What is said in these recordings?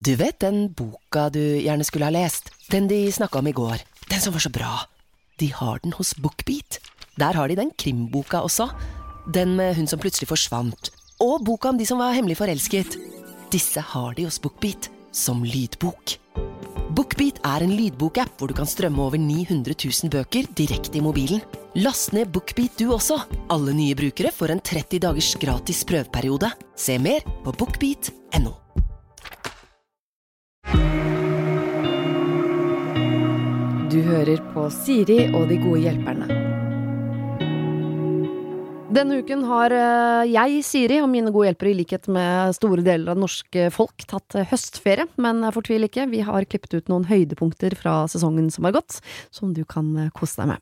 Du vet den boka du gjerne skulle ha lest? Den de snakket om i går. Den som var så bra. De har den hos BookBeat. Der har de den krimboka også. Den med hun som plutselig forsvant. Og boka om de som var hemmelig forelsket. Disse har de hos BookBeat som lydbok. BookBeat er en lydbokapp hvor du kan strømme over 900 000 bøker direkte i mobilen. Last ned BookBeat du også. Alle nye brukere får en 30 dagers gratis prøveperiode. Se mer på bookbeat.no. Du hører på Siri og de gode hjelperne. Denne uken har jeg, Siri, og mine gode hjelpere i likhet med store deler av norske folk tatt høstferie, men fortvil ikke, vi har klippet ut noen høydepunkter fra sesongen som har gått, som du kan kose deg med.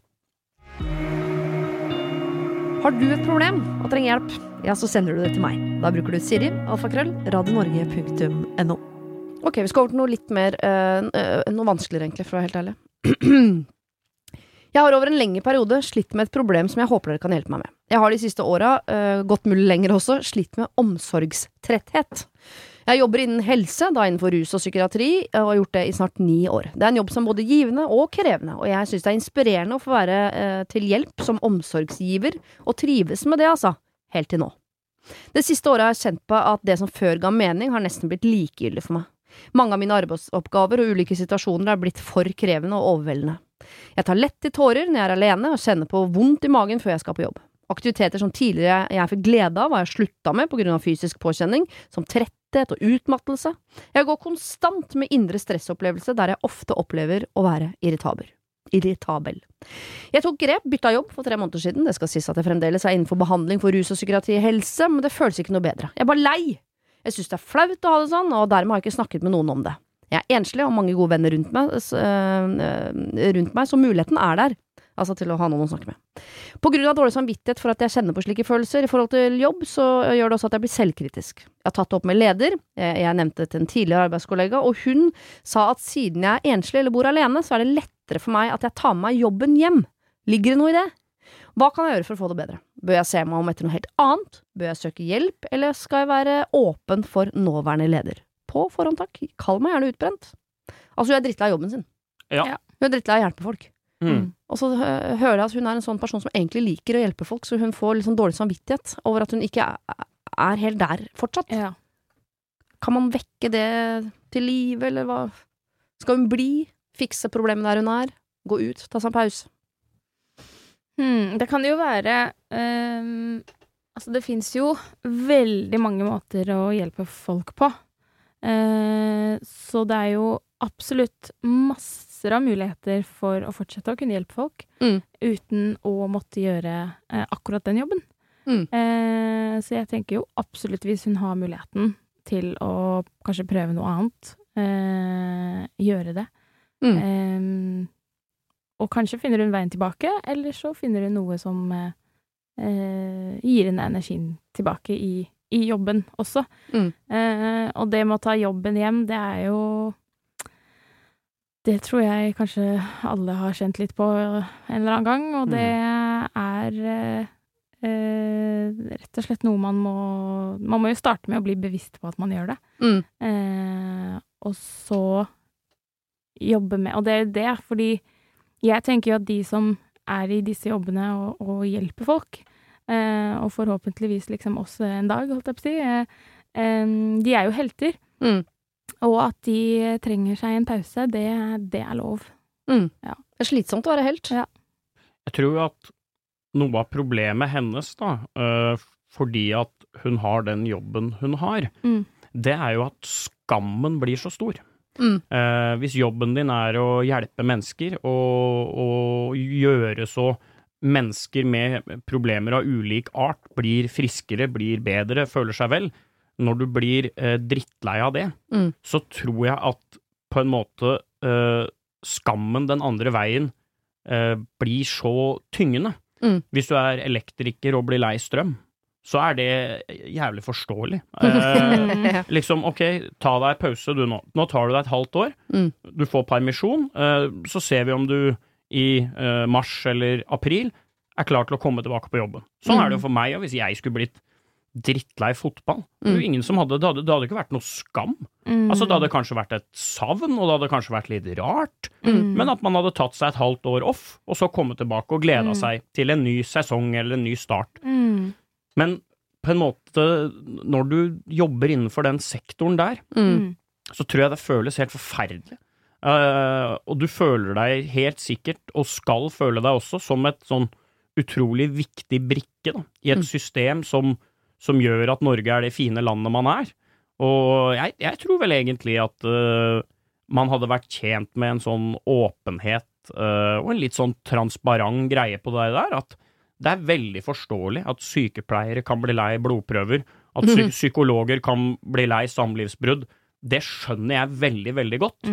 Har du et problem og trenger hjelp, ja, så sender du det til meg. Da bruker du Siri, @radionorge.no. Ok, vi skal over til noe litt mer, noe vanskeligere egentlig, for å være helt ærlig. Jeg har over en lengre periode slitt med et problem som jeg håper dere kan hjelpe meg med. Jeg har de siste årene, gått mulig lenger også, slitt med omsorgstretthet. Jeg jobber innen helse, da innenfor rus og psykiatri, og har gjort det i snart 9 år. Det er en jobb som både givende og krevende, og jeg synes det er inspirerende å få være til hjelp som omsorgsgiver, og trives med det altså, helt til nå. Det siste året har jeg kjent på at det som før ga mening har nesten blitt likegyldig for meg. Mange av mine arbeidsoppgaver og ulike situasjoner har blitt for krevende og overveldende. Jeg tar lett til tårer når jeg er alene og kjenner på vondt i magen før jeg skal på jobb. Aktiviteter som tidligere jeg fikk glede av, har jeg sluttet med på grunn av fysisk påkjenning, som tretthet og utmattelse. Jeg går konstant med indre stressopplevelse der jeg ofte opplever å være irritabel. Jeg tok grep, bytta jobb for 3 måneder siden. Det skal sies at jeg fremdeles er innenfor behandling for rus og psykiatri og helse, men det føles ikke noe bedre. Jeg er bare lei. Jeg synes det er flaut å ha det sånn, og dermed har jeg ikke snakket med noen om det. Jeg er enslig og mange gode venner rundt meg, så muligheten er der, altså til å ha noen å snakke med. På grunn av dårlig samvittighet for at jeg kjenner på slike følelser i forhold til jobb, så gjør det også at jeg blir selvkritisk. Jeg har tatt det opp med leder, jeg nevnte til en tidligere arbeidskollega, og hun sa at siden jeg er enslig eller bor alene, så er det lettere for meg at jeg tar med meg jobben hjem. Ligger det noe i det? Hva kan jeg gjøre for å få det bedre? Bør jeg se meg om etter noe helt annet? Bør jeg søke hjelp, eller skal jeg være åpen for nåværende leder? På forhånd takk, kall meg gjerne utbrent. Altså, hun er drittlei av jobben sin. Ja. Hun er drittlei av å hjelpe folk. Og så hører jeg at hun er en sånn person som egentlig liker å hjelpe folk, så hun får litt sånn dårlig samvittighet over at hun ikke er helt der fortsatt. Ja. Kan man vekke det til liv, eller hva? Skal hun bli? Fikse problemet der hun er? Gå ut? Ta seg en pause? Det kan jo være altså det finnes jo veldig mange måter å hjelpe folk på. Så det er jo absolutt masser av muligheter for å fortsette å kunne hjelpe folk uten å måtte gjøre akkurat den jobben. Så jeg tenker jo absolutt hvis hun har muligheten til å kanskje prøve noe annet, gjøre det. Og kanskje finner hun veien tilbake, eller så finner hun noe som gir henne energien tilbake i jobben også. Og det med å ta jobben hjem, det er jo det tror jeg kanskje alle har kjent litt på en eller annen gang, og det er rett og slett noe man må jo starte med å bli bevisst på at man gjør det. Og så jobbe med, og det er det, fordi jeg tenker jo at de som er i disse jobbene og hjelper folk, og forhåpentligvis liksom også en dag, holdt jeg på å si, de er jo helter. Og at de trenger seg en pause, det er lov. Ja. Det er slitsomt å være helt. Ja. Jeg tror at noe av problemet hennes da, fordi at hun har den jobben hun har, det er jo at skammen blir så stor. Hvis jobben din er å hjelpe mennesker og gjøre så mennesker med problemer av ulik art blir friskere, blir bedre, føler seg vel, når du blir drittlei av det, så tror jeg at på en måte skammen den andre veien blir så tyngende. Hvis du er elektriker og blir lei strøm, så er det jævlig forståelig. Liksom, ok, ta deg en pause du nå. Nå tar du deg et halvt år, du får permisjon, så ser vi om du i mars eller april er klar til å komme tilbake på jobben. Sånn er det jo for meg, og hvis jeg skulle blitt drittlei fotball. Det var jo ingen som hadde det hadde ikke vært noe skam. Altså, det hadde kanskje vært et savn, og det hadde kanskje vært litt rart, men at man hadde tatt seg et halvt år off, og så kommet tilbake og gledet seg til en ny sesong eller en ny start. Men på en måte, når du jobber innenfor den sektoren der, så tror jeg det føles helt forferdelig. Og du føler deg helt sikkert, og skal føle deg også, som et sånn utrolig viktig brikke da, i et system som gjør at Norge er det fine landet man er. Og jeg tror vel egentlig at man hadde vært tjent med en sånn åpenhet og en litt sånn transparent greie på det der, at det er veldig forståelig at sykepleiere kan bli lei blodprøver, at psykologer kan bli lei samlivsbrudd. Det skjønner jeg veldig, veldig godt.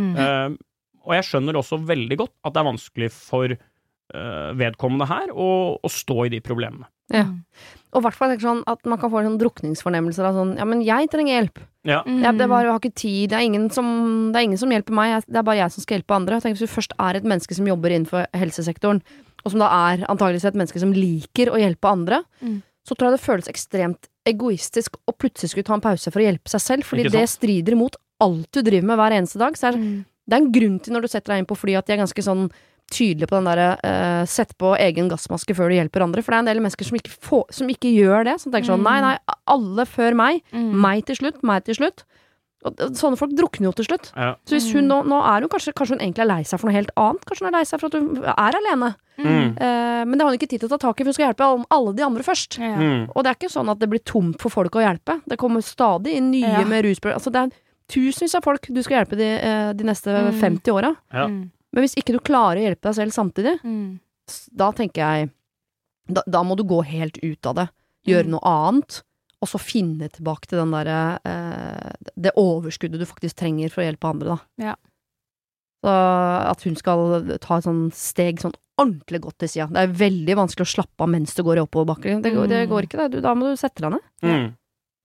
Og jeg skjønner også veldig godt at det er vanskelig for vedkommende her å stå i de problemene. Ja. Og i hvert fall sånn at man kan få en sånn drukningsfornemmelser av sånn, ja, men jeg trenger hjelp. Ja. Jeg har ikke tid, det er ingen som hjelper meg, det er bare jeg som skal hjelpe andre. Jeg tenker, hvis du først er et menneske som jobber innenfor helsesektoren, og som da er antageligvis et menneske som liker å hjelpe andre, så tror jeg det føles ekstremt egoistisk å plutselig skulle ta en pause for å hjelpe seg selv, fordi det strider imot alt du driver med hver eneste dag. Så det er en grunn til når du setter deg inn på fly at de er ganske sånn tydelige på den der sett på egen gassmaske før du hjelper andre, for det er en del mennesker som ikke gjør det, som tenker sånn, nei, alle før meg, meg til slutt. Og sånne folk drukner jo til slutt. Ja. Så hvis hun nå er hun kanskje hun egentlig er lei seg for noe helt annet, kanskje hun er lei seg for at hun er alene. Men det har hun ikke tid til å ta tak i, for hun skal hjelpe alle de andre først. Og det er ikke sånn at det blir tomt for folk å hjelpe. Det kommer stadig inn nye med rusproblemer. Altså det er tusenvis av folk du skal hjelpe de neste 50 åra. Ja. Men hvis ikke du klarer å hjelpe deg selv samtidig, da tenker jeg da må du gå helt ut av det. Gjøre noe annet. Og så finne tilbake til den der det overskuddet du faktisk trenger for å hjelpe andre, da. Ja. Så at hun skal ta et sånn steg sånn ordentlig godt til siden. Det er veldig vanskelig å slappe av mens det går i oppoverbakker. Det går ikke det. Da må du sette deg ned.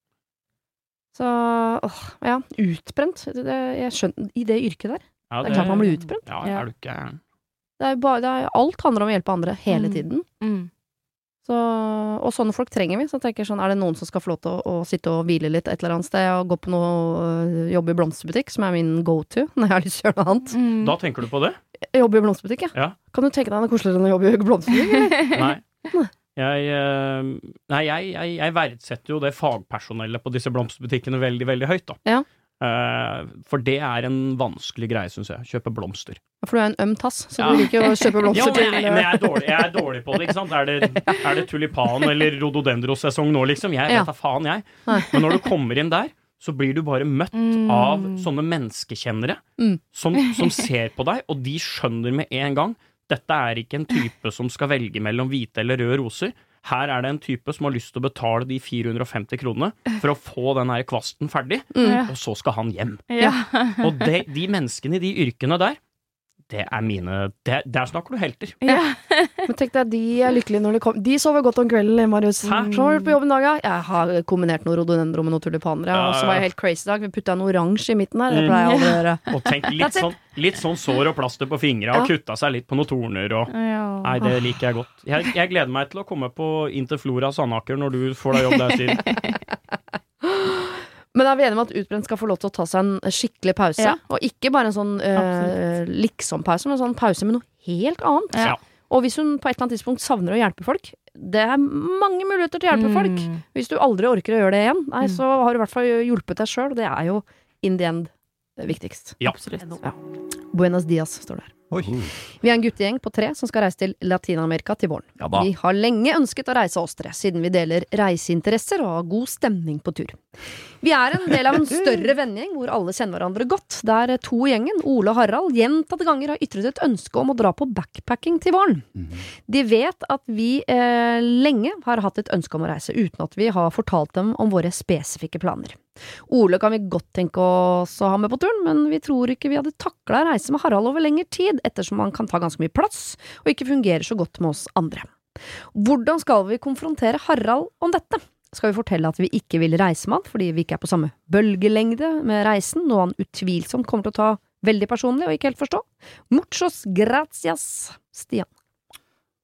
Så, ja, utbrent. Jeg skjønner, i det yrket der. Ja, det er klart man blir utbrent. Ja, er du ikke... alt handler om å hjelpe andre hele tiden. Så, og sånne folk trenger vi, så tenker jeg sånn, er det noen som skal få lov til å sitte og hvile litt et eller annet sted, og gå på noe jobb i blomsterbutikk, som er min go-to, når jeg har lyst til å gjøre noe annet. Da tenker du på det? Jobbe i blomsterbutikk, ja. Kan du tenke deg noe koseligere enn å jobbe i blomsterbutikk? Nei. Jeg verdsetter jo det fagpersonellet på disse blomsterbutikkene veldig, veldig høyt, da. Ja. For det er en vanskelig greie, synes jeg. Kjøpe blomster. For du er en øm tass, så du liker å kjøpe blomster til. Men jeg er dårlig på det, ikke sant? Er det tulipan eller rhododendrosesong nå, liksom? Jeg vet da faen, jeg. Men når du kommer inn der, så blir du bare møtt av sånne menneskekjennere som ser på deg, og de skjønner med en gang dette er ikke en type som skal velge mellom hvite eller røde roser. Her er det en type som har lyst til å betale de 450 kronene for å få den her kvasten ferdig, og så skal han hjem. Ja. Og de menneskene i de yrkene der, det er mine... Der snakker du helter. Ja. Men tenk deg, de er lykkelige når de kommer. De sover godt om kvelden, Marius. Så har du vært på jobben i dag, ja? Jeg har kombinert noe rhododendro med noe tulipaner, og så var jeg helt crazy i dag. Vi puttet en oransje i midten her, det pleier jeg aldri å gjøre. Og tenk litt sånn sår og plaster på fingre, og kutta seg litt på noen torner, og... Nei, det liker jeg godt. Jeg gleder meg til å komme på Interflora Sandaker når du får deg jobb der, Siri. Men er vi enige om at utbrent skal få lov til å ta seg en skikkelig pause? Og ikke bare en sånn liksom-pause, men en sånn pause med noe helt annet. Ja. Og hvis hun på et eller annet tidspunkt savner å hjelpe folk, det er mange muligheter til å hjelpe folk. Hvis du aldri orker å gjøre det igjen, så har du i hvert fall hjulpet deg selv, og det er jo in the end det viktigst. Ja. Absolutt. Ja. Buenos dias, står det her. Oi. Vi er en guttegjeng på 3 som skal reise til Latinamerika til våren. Ja, vi har lenge ønsket å reise oss 3, siden vi deler reiseinteresser og har god stemning på tur. Vi er en del av en større vennegjeng hvor alle kjenner hverandre godt, der 2 i gjengen, Ole og Harald, gjentatte ganger har ytret et ønske om å dra på backpacking til våren. De vet at vi lenge har hatt et ønske om å reise, uten at vi har fortalt dem om våre spesifikke planer. Ole kan vi godt tenke oss å ha med på turen, men vi tror ikke vi hadde taklet å reise med Harald over lengre tid, ettersom han kan ta ganske mye plass, og ikke fungerer så godt med oss andre. Hvordan skal vi konfrontere Harald om dette? Skal vi fortelle at vi ikke vil reise med han, fordi vi ikke er på samme bølgelengde med reisen, noe han utvilsomt kommer til å ta veldig personlig og ikke helt forstå? Muchos gracias, Stian.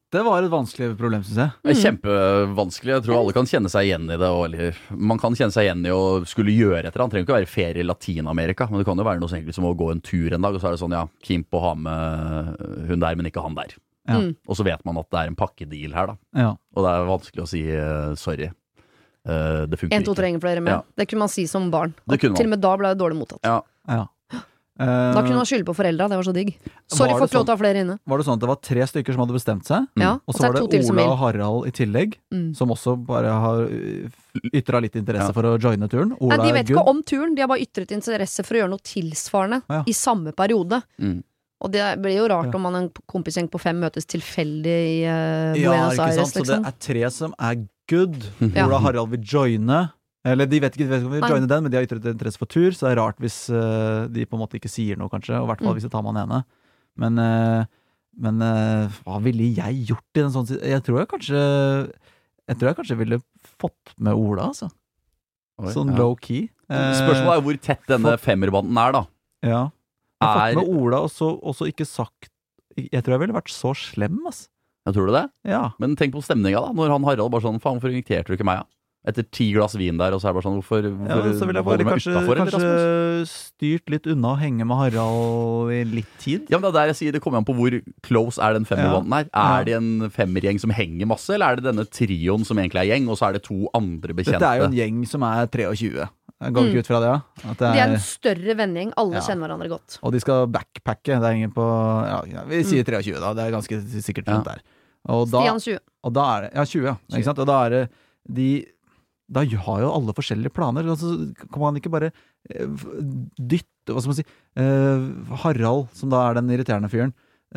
Dette var et vanskelig problem, synes jeg. Det er kjempevanskelig. Jeg tror alle kan kjenne seg igjen i det. Eller man kan kjenne seg igjen i å skulle gjøre et eller annet. Det trenger ikke være ferie i Latin-Amerika, men det kan jo være noe så enkelt som å gå en tur en dag, og så er det sånn, ja, keen på å ha med hun der, men ikke han der. Ja. Og så vet man at det er en pakkedeal her, da. Ja. Og det er vanskelig å si sorry. Det funker 1, 2, 3 flere med. Ja. Det kunne man si som barn. Det Og kunne man. til og med da ble det dårlig mottatt. Ja. Ja. Da kunne man skylde på foreldra, det var så digg. Sorry, Var det får ikke lov til å ha flere inne. Var det sånn at det var 3 stykker som hadde bestemt seg, Ja, og så så er var det det 2 til som Ola vil. og Harald i tillegg, som også bare har ytret litt interesse Ja. for å joine turen. Ola Nei, de er vet ikke good. om turen, de har bare ytret interesse for å gjøre noe tilsvarende Ja. i samme periode. Og det blir jo rart Ja. om man en kompisgjeng på 5 møtes tilfeldig i Ja, Buenos ikke Aires, sant? Så det liksom. er 3 som er good. Ja. Ola og Harald vil joine. Eller de vet ikke om de vil Nei. joine den, men de har ytret interesse for tur, så det er rart hvis de på en måte ikke sier noe, kanskje. Og i hvert fall hvis de tar med han ene. Men hva ville jeg gjort i en sånn situasjon? Jeg tror jeg kanskje ville fått med Ola, altså. Oi, Sånn ja. low-key. Spørsmålet er hvor tett denne femmerbanden er, da. Ja. Jeg har Er- fått med Ola, og så ikke sagt Jeg tror jeg ville vært så slem, ass. Jeg tror du det? Ja. Men tenk på stemninga, da. Når han Harald bare sånn, faen, hvorfor inviterte du ikke meg, da? Etter 10 glass vin der, og så er det bare sånn, hvorfor Ja, så ville jeg holder bare du meg kanskje utenfor, eller, Rasmus? styrt litt unna å henge med Harald i litt tid. Ja, men det er der jeg sier, det kommer an på hvor close er den femmerbanden her. Ja. Er det en femmergjeng som henger masse, eller er det denne trioen som egentlig er gjeng, og så er det 2 andre bekjente? Dette er jo en gjeng som er 23. Jeg går ikke ut fra det, ja. At det De er en større vennegjeng, alle Ja. kjenner hverandre godt. Og de skal backpacke. Det er ingen på ja, vi sier 23, da. Det er ganske sikkert rundt der. Og da, Stian 20. og da er det Ja, 20, ja. Ikke sant? Og da er det Da har jo alle forskjellige planer. Altså, kan man ikke bare dytte Hva skal man si Harald, som da er den irriterende fyren,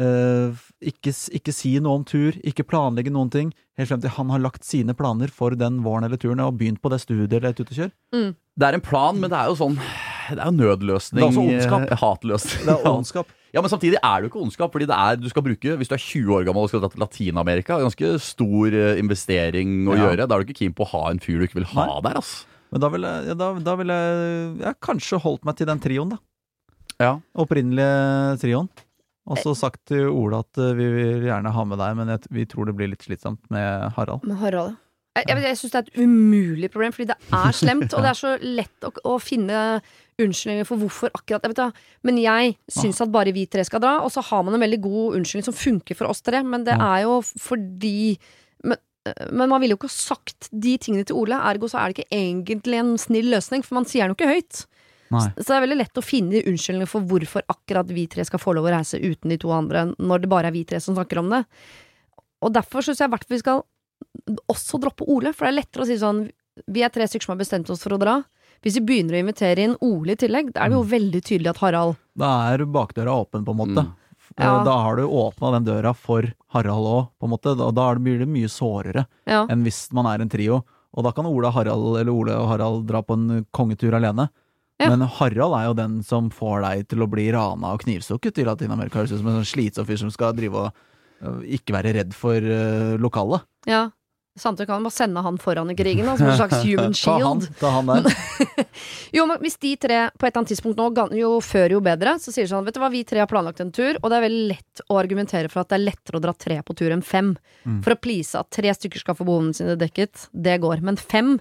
ikke si noe om tur, ikke planlegge noen ting, helt frem til han har lagt sine planer for den våren eller turen og begynt på det studiet eller et utekjør. Det er en plan, men det er jo sånn det er jo nødløsning. Det er også ondskap. Hatløsning. Det er ondskap. Ja, men samtidig er det jo ikke ondskap, fordi det er, du skal bruke, hvis du er 20 år gammel og skal dra til Latin-Amerika, ganske stor investering å gjøre. Da er du ikke keen på å ha en fyr du ikke vil ha der, ass. Men da ville jeg kanskje holdt meg til den trioen, da. Ja. Opprinnelige trioen. Og så sagt til Ola at vi vil gjerne ha med deg, men vi tror det blir litt slitsomt med Harald. Med Harald. Jeg synes det er et umulig problem, fordi det er slemt, og det er så lett å finne unnskyldninger for hvorfor akkurat Men jeg syns at bare vi 3 skal dra, og så har man en veldig god unnskyldning som funker for oss 3, men det er jo fordi men man ville jo ikke ha sagt de tingene til Ole, ergo så er det ikke egentlig en snill løsning, for man sier den jo ikke høyt. Nei. Så det er veldig lett å finne unnskyldninger for hvorfor akkurat vi 3 skal få lov å reise uten de 2 andre, når det bare er vi 3 som snakker om det. Og derfor synes jeg i hvert fall vi skal også droppe Ole, for det er lettere å si sånn, vi er 3 stykker som har bestemt oss for å dra. Hvis vi begynner å invitere inn Ole i tillegg, da er det jo veldig tydelig at Harald Da er bakdøra åpen, på en måte. Ja. Da har du åpna den døra for Harald òg, på en måte. Da blir det mye sårere enn hvis man er en trio. Og da kan Ole og Harald dra på en kongetur alene. Ja. Men Harald er jo den som får deg til å bli rana og knivstukket i Latin-Amerika. Høres ut som en sånn slitsom fyr som skal drive og ikke være redd for lokale. Ja, samtidig kan man bare sende han foran i krigen, da, som en slags human shield. Ta han der. Jo, men hvis de 3 på et eller annet tidspunkt nå, jo før jo bedre, så sier de sånn, vet du hva, vi 3 har planlagt en tur, og det er veldig lett å argumentere for at det er lettere å dra 3 på tur enn 5. For å please at 3 stykker skal få behovene sine dekket, det går. Men 5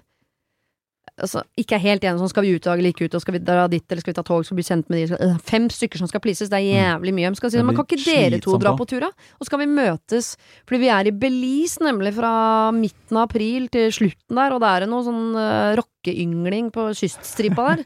altså, ikke er helt enig sånn, skal vi ut og like ut, og skal vi dra dit, eller skal vi ta tog, skal vi bli kjent med de 5 stykker som skal pleases, det er jævlig mye. Men skal si, Det man blir kan ikke dere 2 slitsomt dra da. på tur da? Og skal vi møtes, fordi vi er i Belize, nemlig fra midten av april til slutten der, og det er noe sånn rockeyngling på kyststripa der.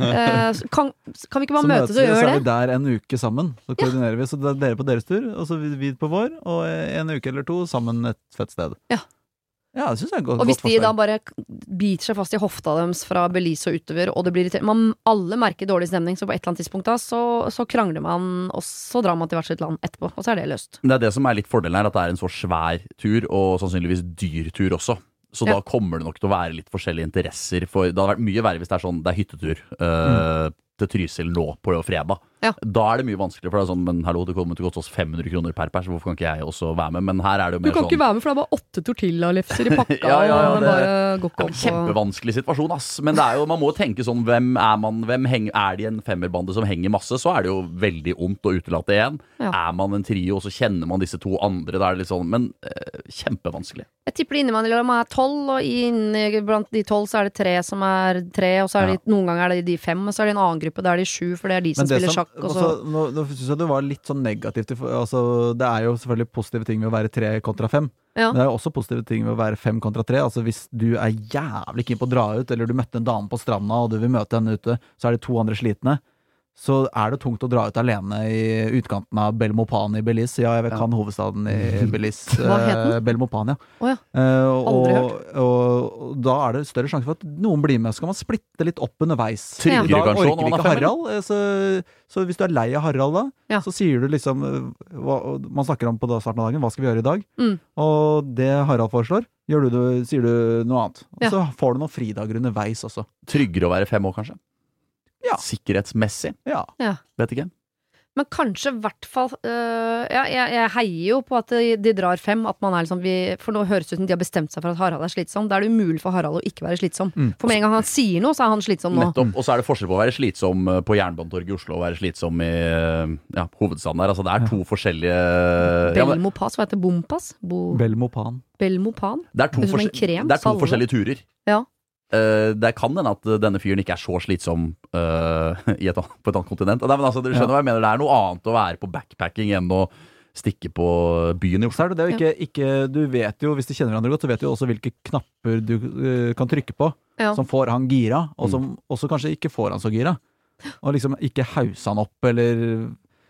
Kan vi ikke bare møtes og gjøre Så er vi det? der en uke sammen. Så koordinerer vi. Så det er dere på deres tur, og så vi på vår, og en uke eller 2 sammen et fett sted. Ja, det synes jeg er godt. Og hvis godt de da forslag. bare biter seg fast i hofta deres fra Belize og utover, og det blir alle merker dårlig stemning, så på et eller annet tidspunkt da, så krangler man, og så drar man til hvert sitt land etterpå, og så er det løst. Det er det som er litt fordelen her, at det er en så svær tur, og sannsynligvis dyr tur også. Så da kommer det nok til å være litt forskjellige interesser. For det hadde vært mye verre hvis det er sånn, det er hyttetur til Trysil nå på fredag. Da det mye vanskeligere, for det sånn, men hallo, det kommer til å koste oss 500 kroner per pers, hvorfor kan ikke jeg også være med? Men her det jo mer sånn... Du kan ikke være med, for det bare 8 tortilla-lefser i pakka, og det bare går ikke opp. Kjempevanskelig situasjon, ass. Men det jo, man må tenke sånn, hvem man? De en femmerbande som henger masse, så det jo veldig ondt å utelate en. Man en trio, og så kjenner man disse 2 andre, da det litt sånn, men kjempevanskelig. Jeg tipper innimellom 12, og blant de 12 så det 3 som 3, og så det noen ganger det de 5, og så det en annen gruppe der de 7, for det de som spiller sjakk. Nå synes jeg det var litt sånn negativt, altså, det jo selvfølgelig positive ting ved å være 3 kontra 5, men det jo også positive ting ved å være 5 kontra 3, altså hvis du jævlig keen på å dra ut, eller du møtte en dame på stranda, og du vil møte henne ute, så det 2 andre slitne, så det tungt å dra ut alene i utkanten av Belmopan i Belize. Ja, jeg kan hovedstaden i Belize. Hva het den? Belmopan, ja. Aldri hørt. Og da det større sjanse for at noen blir med. Så kan man splitte litt opp underveis. Tryggere Da kanskje orker vi ikke Harald. Så hvis du lei av Harald da, så sier du liksom man snakker om på starten av dagen, hva skal vi gjøre i dag? Og det Harald foreslår, sier du noe annet. Og så får du noen fridager underveis også. Tryggere å være 5 år, kanskje? Sikkerhetsmessig? Vet ikke. Men kanskje hvert fall jeg heier jo på at de drar 5, at man liksom for nå høres det ut som de har bestemt seg for at Harald slitsom. Da det umulig for Harald å ikke være slitsom. For med en gang han sier noe, så han slitsom nå. Nettopp, og så det forskjell på å være slitsom på Jernbanetorget i Oslo og være slitsom i hovedstaden der. Altså det 2 forskjellige Belmopas, hva heter Bompass? Belmopan. Belmopan? Det 2 forskjellige turer. Ja. Det kan hende at denne fyren ikke så slitsom på et annet kontinent. Men altså, dere skjønner hva jeg mener, det noe annet å være på backpacking enn å stikke på byen i Oslo. Så det ikke, du vet jo, hvis de kjenner hverandre godt, så vet du også hvilke knapper du kan trykke på, som får han gira, og som også kanskje ikke får han så gira. Og liksom ikke hause han opp, eller...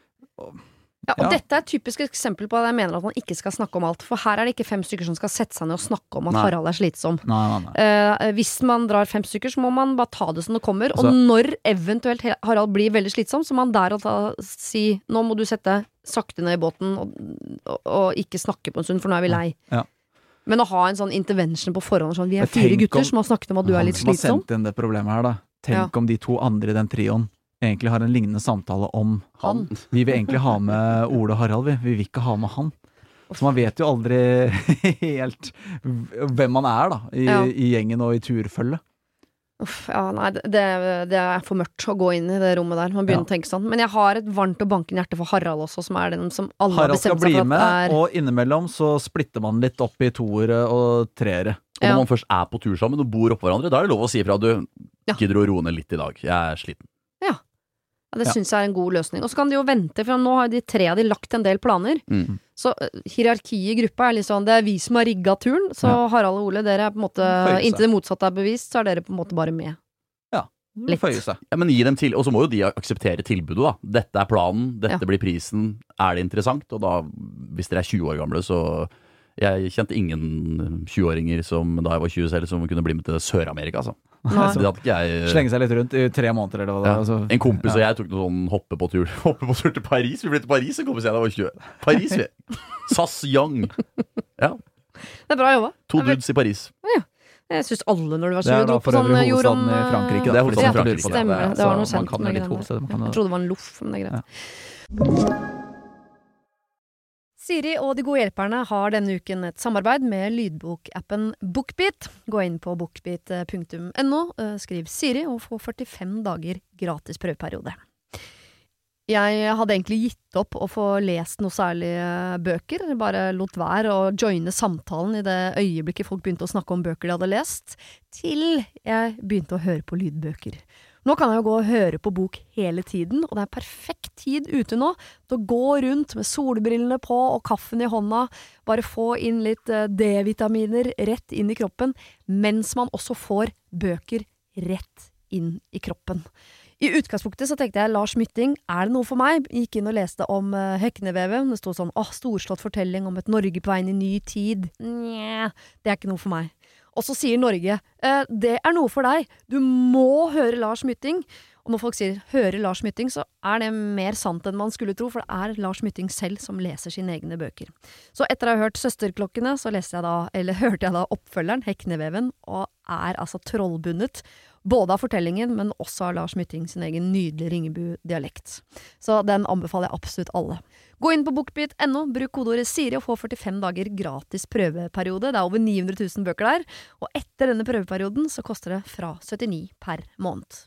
og dette et typisk eksempel på at jeg mener at man ikke skal snakke om alt. For her det ikke 5 stykker som skal sette seg ned og snakke om at Harald slitsom. Nei. Hvis man drar 5 stykker, så må man bare ta det som det kommer. Og når eventuelt Harald blir veldig slitsom, så må man der og da si nå må du sette sakte ned i båten og ikke snakke på en stund, for nå vi lei. Men å ha en sånn intervention på forhånd, sånn, vi 4 gutter som har snakket om at du litt slitsom. Han som har sendt inn det problemet her da. Tenk om de 2 andre i den trioen egentlig har en lignende samtale om han. Vi vil egentlig ha med Ole og Harald, vi vil ikke ha med han. Så man vet jo aldri helt hvem man da, i gjengen og i turfølge. Nei, det for mørkt å gå inn i det rommet der. Man begynner å tenke sånn. Men jeg har et varmt og bankende hjerte for Harald også, som den som alle har bestemt seg for at Harald skal bli med, og innimellom så splitter man litt opp i 2-ere og 3-ere. Og når man først på tur sammen og bor oppå hverandre, da det lov å si fra at du gidder å roe ned litt i dag. Jeg sliten. Det synes jeg en god løsning. Og så kan de jo vente, for nå har de 3 av de lagt en del planer. Så hierarkiet i gruppa litt sånn, det vi som har rigget turen, så Harald og Ole, dere på en måte, inntil det motsatte bevist, så dere på en måte bare med. Litt. Men gi dem til, og så må jo de akseptere tilbudet da. Dette planen, dette blir prisen, det interessant? Og da, hvis dere 20 år gamle, så... Jeg kjente ingen 20-åringer som da jeg var 20 selv, som kunne bli med til Sør-Amerika, altså. Det hadde ikke jeg... Slenge seg litt rundt i 3 måneder, eller hva det altså. En kompis og jeg tok noe sånn hoppe på tur til Paris. Vi ble til Paris, en kompis jeg da var 20. Paris, vi. SAS Young. Ja. Det bra jobba. 2 dudes i Paris. Jeg synes alle når du var 20 dro på sånn hovedstaden i Frankrike. Det hovedstaden i Frankrike. Stemmer, det var noe kjent med det. Jeg trodde det var en loff, men det greit. Siri og De gode hjelperne har denne uken et samarbeid med lydbokappen Bookbeat. Gå inn på bookbeat.no, skriv Siri og få 45 dager gratis prøveperiode. Jeg hadde egentlig gitt opp å få lest noe særlige bøker, bare lot være å joine samtalen i det øyeblikket folk begynte å snakke om bøker de hadde lest, til jeg begynte å høre på lydbøker. Nå kan jeg jo gå og høre på bok hele tiden, og det perfekt tid ute nå til å gå rundt med solbrillene på og kaffen i hånda, bare få inn litt D-vitaminer rett inn i kroppen, mens man også får bøker rett inn i kroppen. I utgangspunktet så tenkte jeg, Lars Mytting, det noe for meg? Gikk inn og leste om Heknevevet, det stod sånn, storslått fortelling om et Norge på vei inn i ny tid. Nja, det ikke noe for meg. Og så sier Norge, det noe for deg, du må høre Lars Mytting. Og når folk sier 'hører Lars Mytting', så det mer sant enn man skulle tro, for det Lars Mytting selv som leser sine egne bøker. Så etter å ha hørt Søsterklokkene, så hørte jeg da oppfølgeren, Hekneveven, og altså trollbundet, både av fortellingen, men også av Lars Mytting sin egen nydelige Ringebu-dialekt. Så den anbefaler jeg absolutt alle. Gå inn på bookbeat.no, bruk kodeordet Siri og få 45 dager gratis prøveperiode. Det over 900 000 bøker der, og etter denne prøveperioden så koster det fra 79 per måned.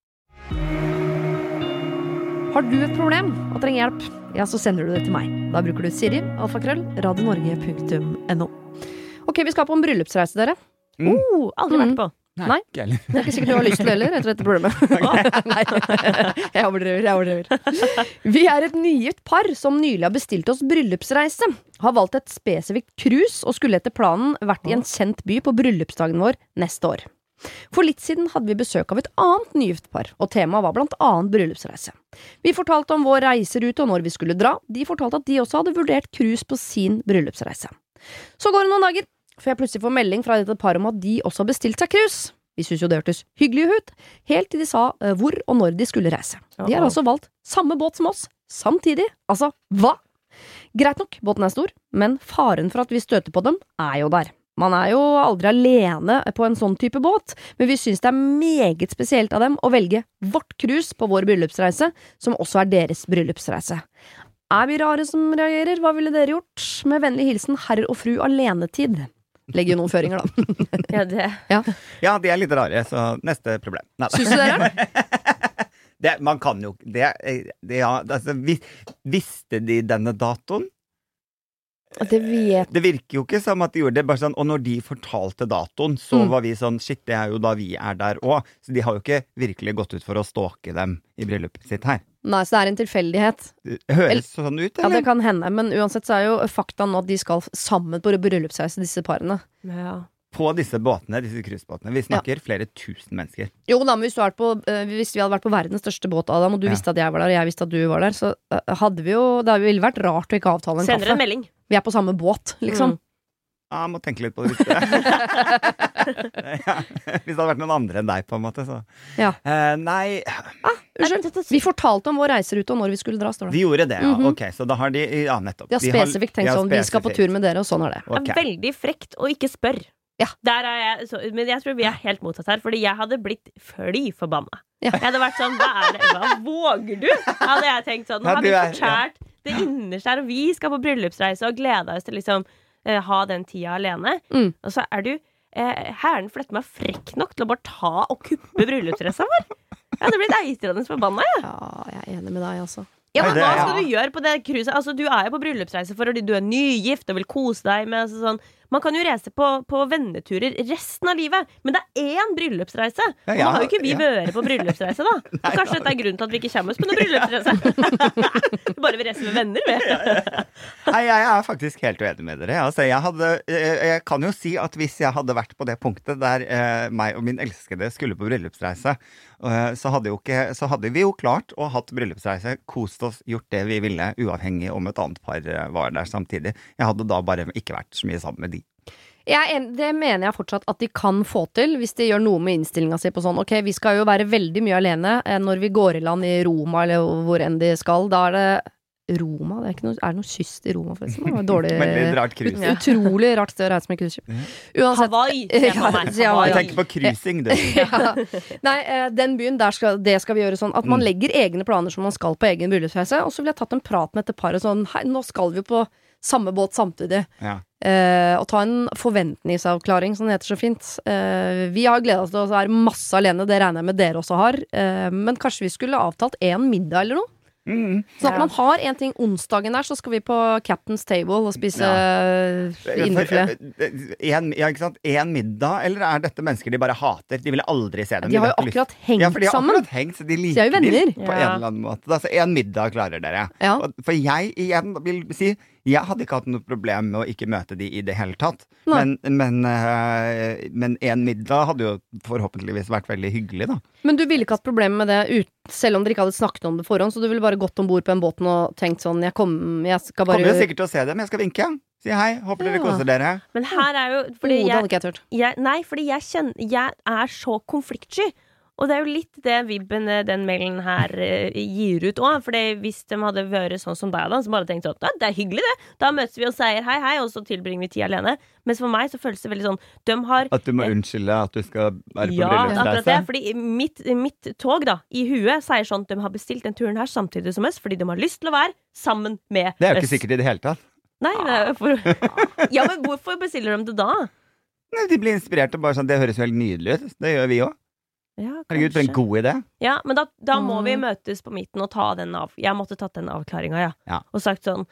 Har du et problem og trenger hjelp, ja, så sender du det til meg. Da bruker du Siri, radionorge.no. Ok, vi skal på en bryllupsreise, dere. Aldri vært på. Nei, det ikke sikkert du har lyst til heller etter dette problemet. Nei, jeg overdriver. Vi et nygift par som nylig har bestilt oss bryllupsreise. Har valgt et spesifikt cruise og skulle etter planen vært i en kjent by på bryllupsdagen vår neste år. For litt siden hadde vi besøk av et annet nygift par, og temaet var blant annet bryllupsreise. Vi fortalte om vår reiserute og når vi skulle dra. De fortalte at de også hadde vurdert cruise på sin bryllupsreise. Så går det noen dager, for jeg plutselig får melding fra dette paret om at de også har bestilt seg cruise. Vi synes jo det hørtes hyggelig ut, helt til de sa hvor og når de skulle reise. De har altså valgt samme båt som oss, samtidig. Altså, hva? Greit nok, båten stor, men faren for at vi støter på dem jo der. Man jo aldri alene på en sånn type båt, men vi synes det meget spesielt av dem å velge vårt cruise på vår bryllupsreise, som også deres bryllupsreise. Vi rare som reagerer? Hva ville dere gjort? Med vennlig hilsen herr og fru alenetid. Legger jo noen føringer, da. Ja, de litt rare, så neste problem. Syns du det? Man kan jo altså, visste de denne datoen? Det virker jo ikke som at de gjorde det, bare sånn, og når de fortalte datoen, så var vi sånn, shit, det jo da vi der også, så de har jo ikke virkelig gått ut for å stalke dem i bryllupet sitt her. Nei, så det en tilfeldighet. Det høres sånn ut, eller? Ja, det kan hende, men uansett så jo fakta nå at de skal sammen på bryllupsreise, disse parene. Ja. På disse båtene, disse cruisebåtene. Vi snakker flere tusen mennesker. Jo, da, men hvis vi hadde vært på verdens største båt, Adam, og du visste at jeg var der, og jeg visste at du var der, så hadde vi jo, det ville vært rart å ikke avtale en kaffe. Sender en melding. Vi på samme båt, liksom. Ja, jeg må tenke litt på det. Hvis det hadde vært noen andre enn deg, på en måte, så. Ja. Nei. Unnskyld. Vi fortalte om vår reiserute og når vi skulle dra, står det. Vi gjorde det, ja. Ok, så da har de, ja, nettopp. De har spesifikt tenkt sånn, vi skal på tur med dere, og sånn det. Okay. Veldig frekt å ikke spørre. Ja. Der jeg, men jeg tror vi helt motsatt her, fordi jeg hadde blitt fly forbanna. Ja. Jeg hadde vært sånn, hva våger du? Hadde jeg tenkt sånn, nå har vi fortalt det innerst her, og vi skal på bryllupsreise og glede oss til liksom ha den tida alene. Og så du herren flett meg frekk nok til å bare ta og kuppe bryllupsreisa vår. Jeg hadde blitt eistrende forbanna, jeg. Ja, jeg enig med deg, altså. Ja, men hva skal du gjøre på det cruiset? Altså, du jo på bryllupsreise fordi du nygift og vil kose deg med sånn. Man kan jo reise på venneturer resten av livet, men det én bryllupsreise. Og nå har jo ikke vi vært på bryllupsreise, da. Og kanskje dette grunnen til at vi ikke kommer oss på noen bryllupsreise. Bare vi reiser med venner, vi. Nei, jeg faktisk helt uenig med dere. Altså, jeg kan jo si at hvis jeg hadde vært på det punktet der meg og min elskede skulle på bryllupsreise, så hadde vi jo klart å hatt bryllupsreise, kost oss, gjort det vi ville, uavhengig om et annet par var der samtidig. Jeg hadde da bare ikke vært så mye sammen med de. Det mener jeg fortsatt at de kan få til, hvis de gjør noe med innstillinga si på sånn, ok, vi skal jo være veldig mye alene når vi går i land i Roma, eller hvor enn de skal, da det Roma, det ikke noe, det noe kyst i Roma forresten? Det var dårlig, veldig rart cruise. Utrolig rart sted å reise med cruiseskip. Hawaii, jeg tenker på cruising, du. Nei, den byen, det skal vi gjøre sånn, at man legger egne planer som man skal på egen bryllupsreise, og så vil jeg tatt en prat med et par og sånn, hei, nå skal vi på samme båt samtidig. Ja. Og ta en forventningsavklaring, som det heter så fint. Vi har gledet oss til å være masse alene, det regner jeg med dere også har, men kanskje vi skulle avtalt en middag eller noe? Så at man har en ting onsdagen der, så skal vi på Captain's Table og spise indrefilet. Ikke sant? En middag, eller dette mennesker de bare hater? De ville aldri se dem. De har jo akkurat hengt for de har sammen. Akkurat hengt, så de liker dem på en eller annen måte. Altså, en middag klarer dere. Ja. For jeg igjen vil si, jeg hadde ikke hatt noe problem med å ikke møte de i det hele tatt. Men en middag hadde jo forhåpentligvis vært veldig hyggelig, da. Men du ville ikke hatt problem med det selv om dere ikke hadde snakket om det forhånd, så du ville bare gått ombord på en båten og tenkt sånn, jeg skal bare... Kommer jo sikkert til å se dem, jeg skal vinke. Si hei, håper dere koser dere. Men her jo fordi det hadde ikke jeg tørt. Nei, fordi jeg er så konfliktsky. Og det er jo litt det vibben den mailen her gir ut også, for hvis de hadde vært sånn som deg da, så bare tenkte sånn, det er hyggelig det, da møtes vi og sier hei hei, og så tilbringer vi tid alene. Mens for meg så føles det veldig sånn, de har... At du må unnskylde at du skal være på bryllupsreise? Ja, akkurat det, fordi mitt tog da, i huet, sier sånn, de har bestilt den turen her samtidig som oss, fordi de har lyst til å være sammen med oss. Det er jo ikke sikkert i det hele tatt. Nei, ja, men hvorfor bestiller de det da? Nei, de blir inspirert og bare sånn, det høres veldig nydelig ut, det gjør vi også. Ja, herregud, for en god idé. Ja, men da må vi møtes på midten og ta den av. Jeg måtte tatt den avklaringen, ja. Og sagt sånn,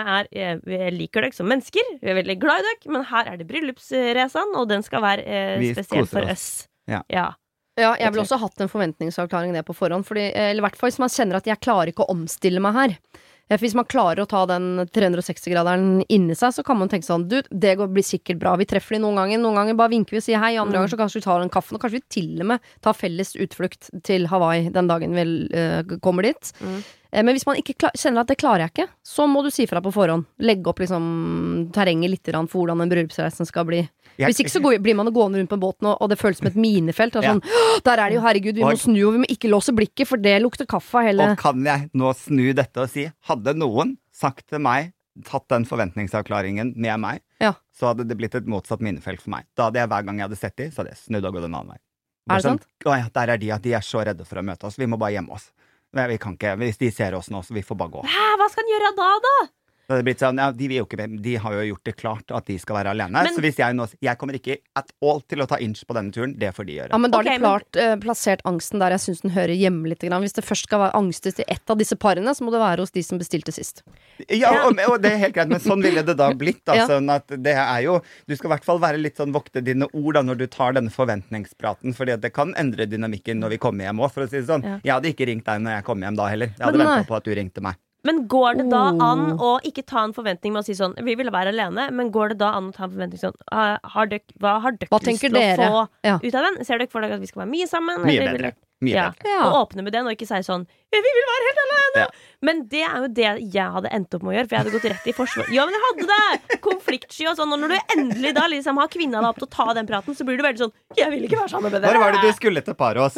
jeg liker deg som mennesker, jeg er veldig glad i deg, men her det bryllupsreisen, og den skal være spesiell for oss. Ja, jeg vil også hatt en forventningsavklaring det på forhånd, fordi, eller i hvert fall hvis man kjenner at jeg klarer ikke å omstille meg her. Hvis man klarer å ta den 360-graderen inni seg, så kan man tenke sånn, det blir sikkert bra, vi treffer de noen ganger bare vinker vi og sier hei, andre ganger så kanskje vi tar en kaffe, og kanskje vi til og med tar felles utflukt til Hawaii den dagen vi kommer dit. Men hvis man ikke kjenner at det klarer jeg ikke, så må du si fra på forhånd. Legge opp liksom terrenget litt for hvordan en bryllupsreisen skal bli. Hvis ikke så blir man gående rundt på båten, og det føles som et minefelt. Sånn, der det jo, herregud, vi må snu, og vi må ikke låse blikket, for det lukter kaffe av hele... Og kan jeg nå snu dette og si, hadde noen sagt til meg, tatt den forventningsavklaringen med meg, så hadde det blitt et motsatt minefelt for meg. Da hadde jeg hver gang jeg hadde sett de, så hadde jeg snudd og gått en annen vei. Er det sant? Der de at de så redde for å møte oss, vi må bare gjemme oss. Nei, vi kan ikke, hvis de ser oss nå, så vi får bare gå. Hva skal han gjøre da? Så det blitt sånn, de har jo gjort det klart at de skal være alene. Så hvis jeg kommer ikke at all til å ta inch på denne turen, det får de gjøre. Ja, men da har de plassert angsten der jeg synes den hører hjemme litt. Hvis det først skal være angstes til ett av disse parene, så må det være hos de som bestilte sist. Ja, og det helt greit, men sånn ville det da blitt. Sånn at det jo, du skal i hvert fall være litt sånn vokte dine ord da, når du tar denne forventningspraten, fordi det kan endre dynamikken når vi kommer hjem også, for å si det sånn. Jeg hadde ikke ringt deg når jeg kom hjem da heller. Jeg hadde ventet på at du ringte meg. Men går det da an å ikke ta en forventning med å si sånn, vi ville være alene, men går det da an å ta en forventning sånn, hva har dere lyst til å få ut av den? Ser dere for deg at vi skal være mye sammen? Mye bedre. Og åpne med den, og ikke si sånn, vi vil være helt alene! Men det jo det jeg hadde endt opp med å gjøre, for jeg hadde gått rett i forsvar. Ja, men jeg hadde det! Konfliktsky og sånn, og når du endelig da liksom har kvinna deg opp til å ta den praten, så blir du veldig sånn, jeg vil ikke være sammen med dere. Hvor var det du skulle til Paros?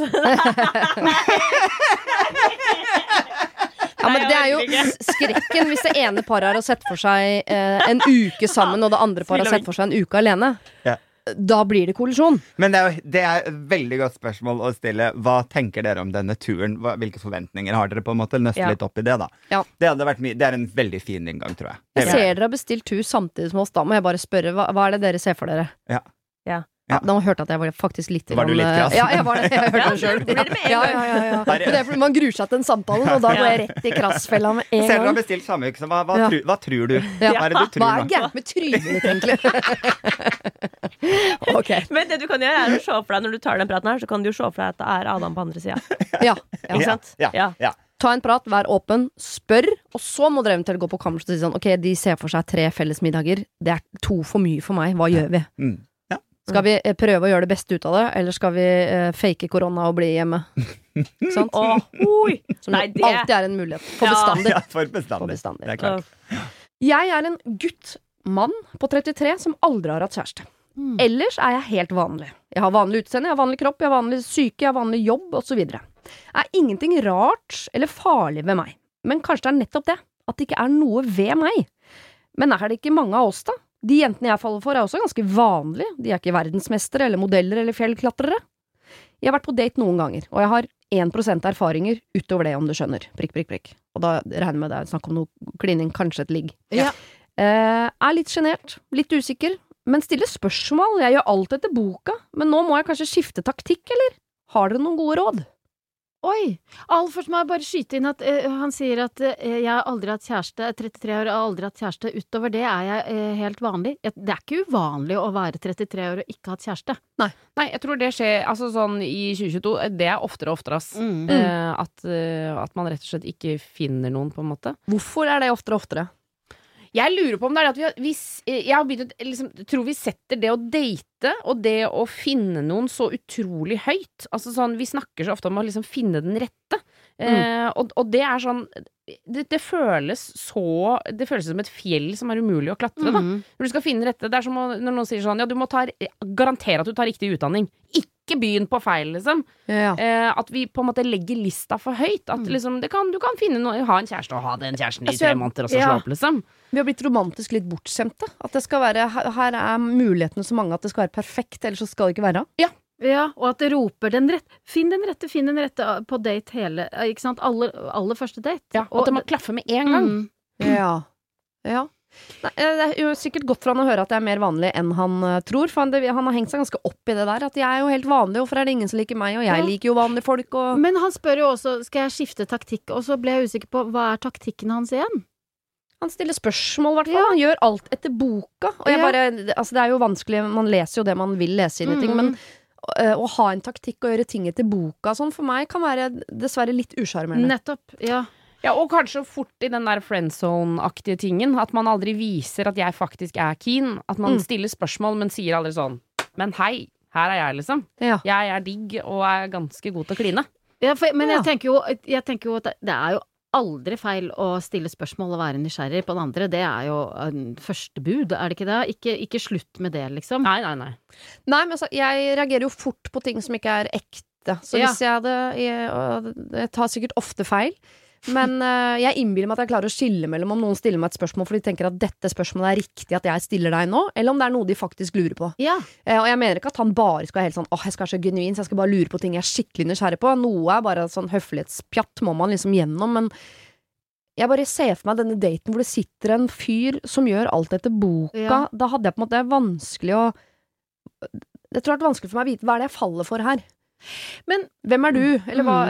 Ja, men det jo skrekken hvis det ene paret har sett for seg en uke sammen, og det andre paret har sett for seg en uke alene. Da blir det kollisjon. Men det et veldig godt spørsmål å stille. Hva tenker dere om denne turen? Hvilke forventninger har dere på en måte? Nøste litt opp i det da. Det hadde vært det en veldig fin inngang, tror jeg. Jeg ser dere har bestilt tur samtidig som oss. Da må jeg bare spørre, hva det dere ser for dere? Ja. Ja, da har jeg hørt at jeg var faktisk litt Var du litt krass? Ja, jeg var det. Jeg hørte det selv. Det fordi man gruer seg til den samtalen, og da går jeg rett i krassfella med en gang. Selv om du har bestilt samme uke, så hva tror du? Hva det du tror nå? Hva gærent med trynet ditt, egentlig? Okay. Men det du kan gjøre å se for deg når du tar den praten her, så kan du jo se for deg at det Adam på andre siden. Ikke sant? Ta en prat, vær åpen, spør, og så må dere eventuelt gå på kammerset og si sånn, ok, de ser for seg 3 felles middager, det 2 for mye for meg, hva gjør vi? Skal vi prøve å gjøre det beste ut av det, eller skal vi fake korona og bli hjemme? Sant? Som alltid en mulighet. For bestandig. Ja, for bestandig. Det er klart. Jeg en guttmann på 33 som aldri har hatt kjæreste. Ellers jeg helt vanlig. Jeg har vanlig utseende, jeg har vanlig kropp, jeg har vanlig syke, jeg har vanlig jobb, og så videre. Ingenting rart eller farlig ved meg. Men kanskje det nettopp det, at det ikke noe ved meg. Men det ikke mange av oss da? De jentene jeg faller for også ganske vanlige. De ikke verdensmestere eller modeller eller fjellklatrere. Jeg har vært på date noen ganger, og jeg har 1% erfaringer utover det, om du skjønner. Prikk, prikk, prikk. Og da regner jeg med det snakk om noe klining, kanskje et ligg. Litt genert, litt usikker, men stiller spørsmål. Jeg gjør alt etter boka, men nå må jeg kanskje skifte taktikk, eller? Har dere noen gode råd? Oi, først må jeg bare skyte inn at han sier at jeg har aldri hatt kjæreste, 33 år, har aldri hatt kjæreste, utover det jeg helt vanlig. Det ikke uvanlig å være 33 år og ikke ha hatt kjæreste. Nei, jeg tror det skjer, altså sånn i 2022, det oftere og oftere, at man rett og slett ikke finner noen, på en måte. Hvorfor det oftere og oftere? Jeg lurer på om det at jeg har begynt å tror vi setter det å date og det å finne noen så utrolig høyt. Altså sånn, vi snakker så ofte om å liksom finne den rette. Og det sånn det føles som et fjell som umulig å klatre da. Når du skal finne rette, det som når noen sier sånn, ja, du må garantere at du tar riktig utdanning. ikke begynn på feil, liksom. At vi på en måte legger lista for høyt. At liksom, du kan finne noe, ha en kjæreste og ha den kjæresten i 3 måneder, og så slå opp, liksom. Vi har blitt romantisk litt bortskjemte. At det skal være, her mulighetene så mange at det skal være perfekt, ellers så skal det ikke være. Ja, og at det roper finn den rette på date hele, ikke sant? Aller første date. Ja, og at det må klaffe med en gang. Ja. Nei, det jo sikkert godt for han å høre at det mer vanlig enn han tror, for han har hengt seg ganske opp i det der, at jeg jo helt vanlig, hvorfor det ingen som liker meg, og jeg liker jo vanlige folk, og... Men han spør jo også, skal jeg skifte taktikk, og så ble jeg usikker på, hva taktikken hans igjen? Han stiller spørsmål, i hvert fall. Han gjør alt etter boka, og jeg bare, altså det jo vanskelig, man leser jo det man vil lese inn i ting, men å ha en taktikk og gjøre ting etter boka, sånn for meg kan være dessverre litt usjarmerende. Nettopp, Ja, og kanskje fort i den der friendzone-aktige tingen, at man aldri viser at jeg faktisk keen, at man stiller spørsmål, men sier aldri sånn, men hei, her jeg liksom. Jeg digg og ganske god til å kline. Ja, men jeg tenker jo at det jo aldri feil å stille spørsmål og være nysgjerrig på den andre. Det jo første bud, det ikke det? Ikke slutt med det, liksom. Nei. Nei, men altså, jeg reagerer jo fort på ting som ikke ekte. Så hvis jeg tar sikkert ofte feil, men jeg innbiller meg at jeg klarer å skille mellom om noen stiller meg et spørsmål for de tenker at dette spørsmålet riktig at jeg stiller deg nå, eller om det noe de faktisk lurer på. Og jeg mener ikke at han bare skal være helt sånn jeg skal være så genuin, så jeg skal bare lure på ting jeg skikkelig nysgjerrig på. Noe bare sånn høflighetspjatt må man liksom gjennom, men jeg bare ser for meg denne daten hvor det sitter en fyr som gjør alt etter boka. Da hadde jeg på en måte vanskelig å jeg tror det er vanskelig for meg å vite hva det jeg faller for her. Men hvem du? Eller hva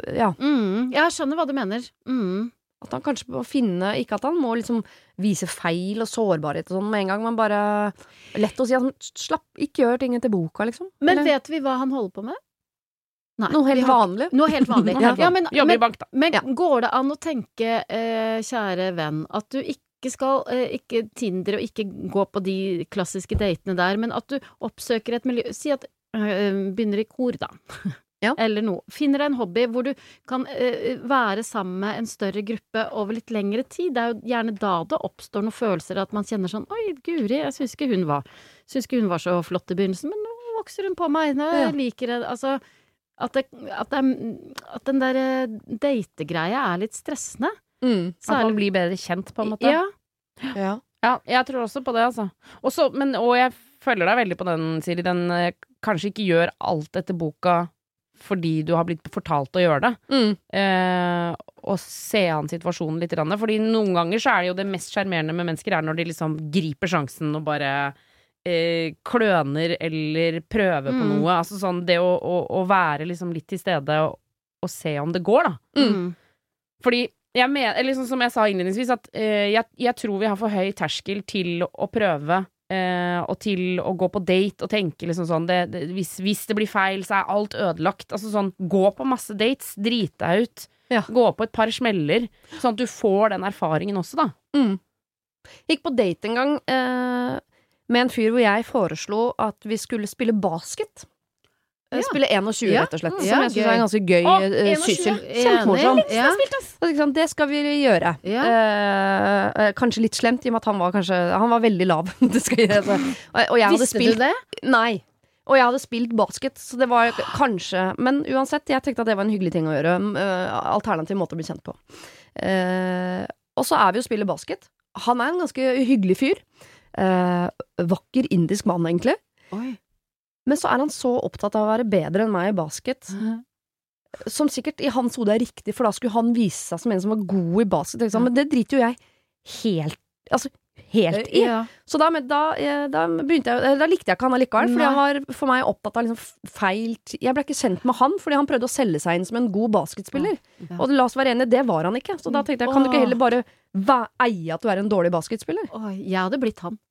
jeg skjønner hva du mener. At han kanskje må finne, ikke at han må liksom vise feil og sårbarhet og sånn med en gang, men bare lett å si at ikke gjør ting etter boka, liksom. Men vet vi hva han holder på med? Nei, noe helt vanlig. Jobber i bank, da. Men går det an å tenke, kjære venn, at du ikke skal, ikke Tinder og ikke gå på de klassiske datene der, men at du oppsøker et miljø, si at begynner i kor da eller noe, finner deg en hobby hvor du kan være sammen med en større gruppe over litt lengre tid. Det jo gjerne da det oppstår noen følelser at man kjenner sånn, oi Guri, jeg synes ikke hun var så flott i begynnelsen, men nå vokser hun på meg, jeg liker det, altså at den der dategreia litt stressende. At man blir bedre kjent på en måte. Ja, jeg tror også på det, altså. Og jeg følger deg veldig på den, Siri, den kanskje ikke gjør alt etter boka fordi du har blitt fortalt å gjøre det. Og se an situasjonen litt rann. Fordi noen ganger så det jo det mest skjermerende med mennesker når de liksom griper sjansen og bare kløner eller prøver på noe. Altså sånn det å være liksom litt til stede og se om det går, da. Fordi jeg mener, liksom som jeg sa innledningsvis, at jeg tror vi har for høy terskel til å prøve og til å gå på date og tenke liksom sånn hvis det blir feil, så alt ødelagt. Altså sånn, gå på masse dates, drit deg ut, gå på et par smeller, sånn at du får den erfaringen også, da. Gikk på date en gang med en fyr hvor jeg foreslo at vi skulle spille basket. Spille 21, rett og slett. Som jeg synes en ganske gøy syssel. Kjempemorsomt. Det skal vi gjøre. Kanskje litt slemt, i og med at han var veldig lav. Det skal jeg gjøre. Visste du det? Nei. Og jeg hadde spilt basket, så det var kanskje... Men uansett, jeg tenkte at det var en hyggelig ting å gjøre. Alternativ måte å bli kjent på. Og så vi jo spille basket. Han en ganske hyggelig fyr. Vakker indisk mann, egentlig. Oi. Men så han så opptatt av å være bedre enn meg i basket. Som sikkert i hans hode riktig, for da skulle han vise seg som en som var god i basket. Men det driter jo jeg helt i. Så da begynte jeg, da likte jeg ikke han allikevel, fordi han var for meg opptatt av liksom feil. Jeg ble ikke kjent med han, fordi han prøvde å selge seg inn som en god basketspiller. Og la oss være enige, det var han ikke. Så da tenkte jeg, kan du ikke heller bare eie at du en dårlig basketspiller? Jeg hadde blitt han.